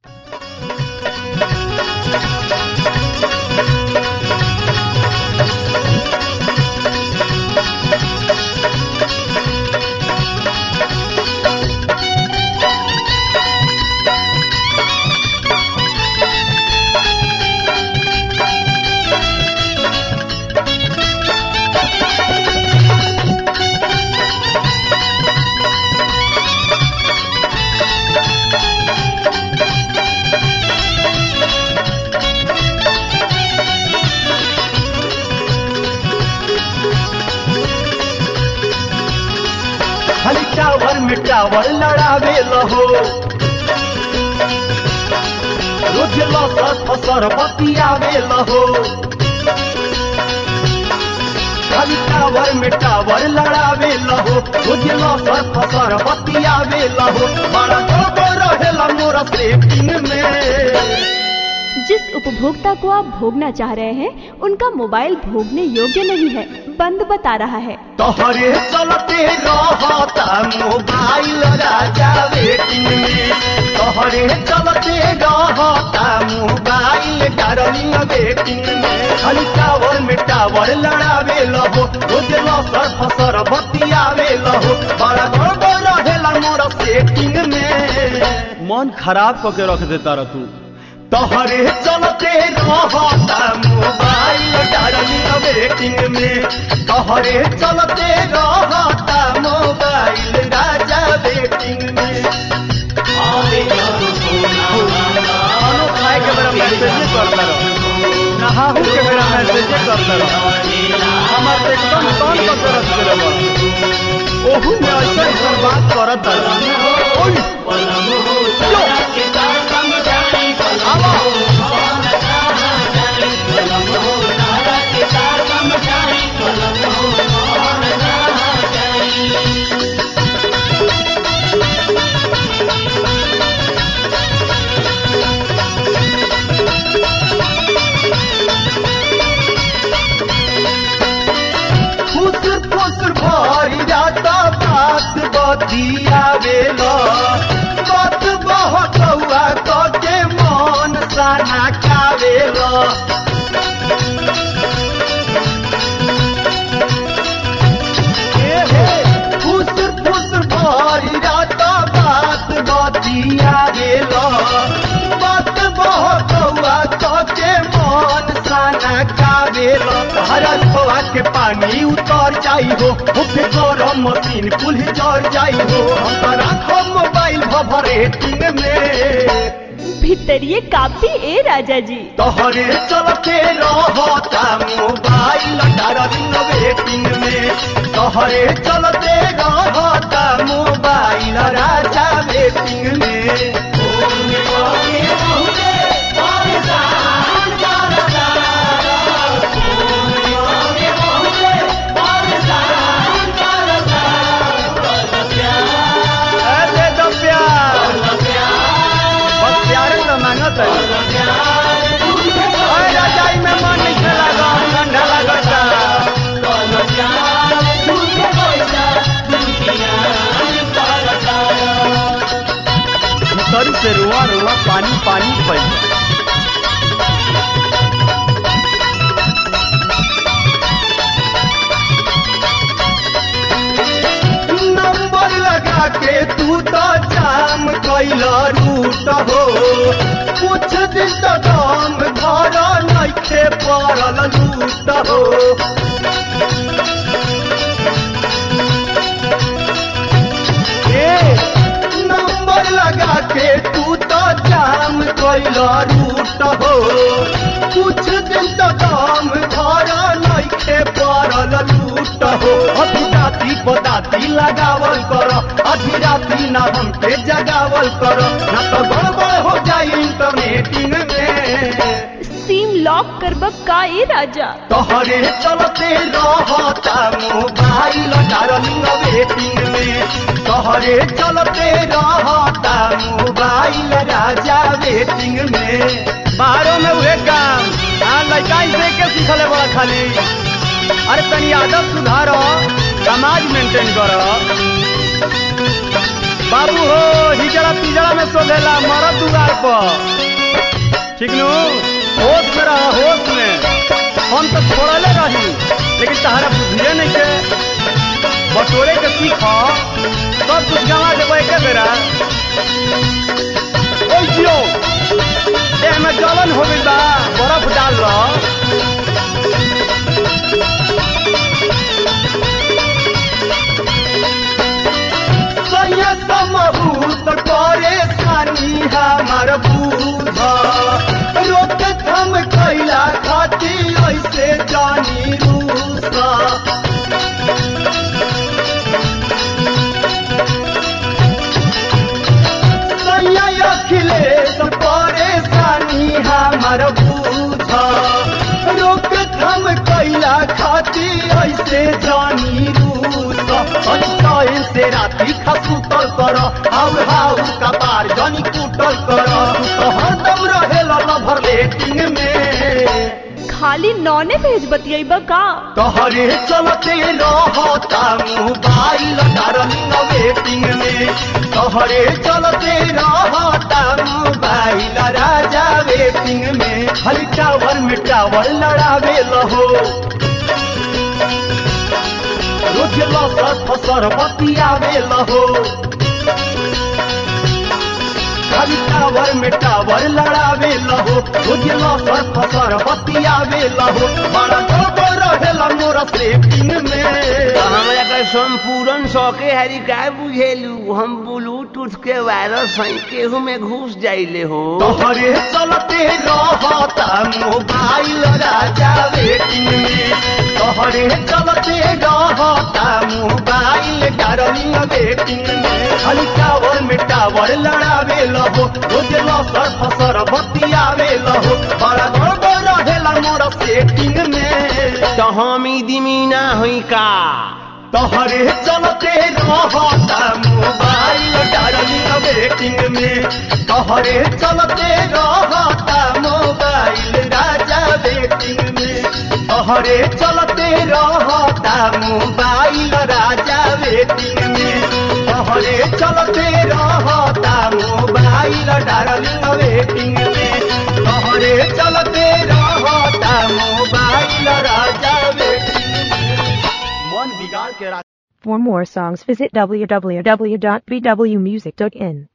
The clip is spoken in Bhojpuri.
टावर लड़ावे लहो रोज लसर फसर बतियावे लहो खाली टावर में टावर लड़ावे लहो रोज लसर फसर बतियावे लहो बड़ा गड़बड़ रहेला मोरा सेटिंग में। जिस उपभोक्ता को आप भोगना चाह रहे हैं उनका मोबाइल भोगने योग्य नहीं है, बंद बता रहा है। तोहरे चलते रहता मोबाइल राजा वेटिंग में, तोहरे चलते रहता मोबाइल डार्लिंग वेटिंग में। खाली टावर में टावर लड़ावे लहो रोज लसर फसर बतियावे लहो बड़ा गड़बड़ रहेला मोरा सेटिंग में। मन खराब करके रख देता रह तू। तोहरे चलते रहता मोबाइल डार्लिंग वेटिंग में, तोहरे चलते रहता मोबाइल राजा वेटिंग में। खानो खाए के मेरा मैसेज करता रहो, नहाहू के मेरा मैसेज करता रहो, हमारे एकदम तन पर रख दे रहो। ओहू में ऐसा बात करत बतियावेला बात बहकौआ कके मन साना कावेला। फुसुर फुसुर भरी रात बात बतियावेला बात बहकौआ कके मन साना कावेला। हरा खोआ के पानी उतर जाई हो उठे गरम मशीन कुल जर जाई हो रखो मोबाइल भरेटिंग में। भीतरिए काफी ए राजा जी। तोहरे चलते रहता मोबाइल डार्लिंग वेटिंग में, तोहरे चलते रहता मोबाइल राजा वेटिंग में। से रुआ रुआ पानी पानी पड़ नंबर लगा के तू तो जाम कैला रूट हो कुछ दिन तो दाम घर नइखे पड़ल लूट हो। नंबर लगा के तू तो जाम कैला रूट हो कुछ दिन तो दाम घर नइखे पड़ल लूट हो। अभी राती बदाती लगावल कर अभी राती ना हमके जगावल कर ना तो गड़बड़ हो जाए इंटरनेटिंग में। सिम लॉक करब का ए राजा। तोहरे चलते रहता मोबाइल डार्लिंग वेटिंग में, तोहरे चलते रहता मोबाइल राजा वेटिंग में। बाहरों में उहे काम लड़का से के सीखले बड़ा खाली। अरे तनी आदत सुधारो, समाज मेंटेन करो। बाबू हो हिजड़ा पिजड़ा में सोलेला मरद दुआर पर ठीक नु होश में रहा होश में हम तो छोड़ले रही लेकिन तहरा बुझे नहीं के बटोरे के सीख सब कुछ गंवा देबे के बेरा ओ जियो देह में जलन हो गइल बा बर्फ डाल लो समहूत करे सानी हमार बूझ रोक थम कैला खाती ऐसे जानी रूसा अखिलेश परेशानी हमार बूझ रोक थम कैला खाती ऐसे जानी रूसा से राती खसूतल कर हाउ हाउ कपार जानी कुटल कर हरदम रहेला लभर लेटिंग में खाली नौने भेज बतियाइबा का तोहरे चलते रहता मोबाइल डार्लिंग वेटिंग में तोहरे चलते रहता मोबाइल राजा वेटिंग में खाली टावर में टावर लड़ावे लहो रोज लसर फसर बतियावे लहो खाली टावर में टावर लड़ावे लहो रोज लसर फसर बतियावे लहो बड़ा खबर रहेला मोर सेटिंग में हमरा का संपूर्ण सौके हरी का बुझेलू हम ब्लूटूथ के वायरस है केहू में घुस जाइले हो तोहरे चलते रहता मोबाइल राजा वेटिंग में तोहरे चलते रहता मोबाइल डार्लिंग वेटिंग में खाली टावर में टावर लड़ावे लहो रोज लसर फसर बतियावे लहो बड़ा गड़बड़ रहेला मोर सेटिंग में तो हम दिमीना हुई का तोहरे चलते रहता मोबाइल डार्लिंग वेटिंग में तोहरे चलते रहता मोबाइल राजा वेटिंग में तोहरे चलते रहता मोबाइल राजा वेटिंग में तोहरे चलते रहता मोबाइल डार्लिंग वेटिंग में तोहरे चलते रहता मोबाइल राजा वेटिंग में मन बिगाड़ के For more songs visit www.bwmusic.in.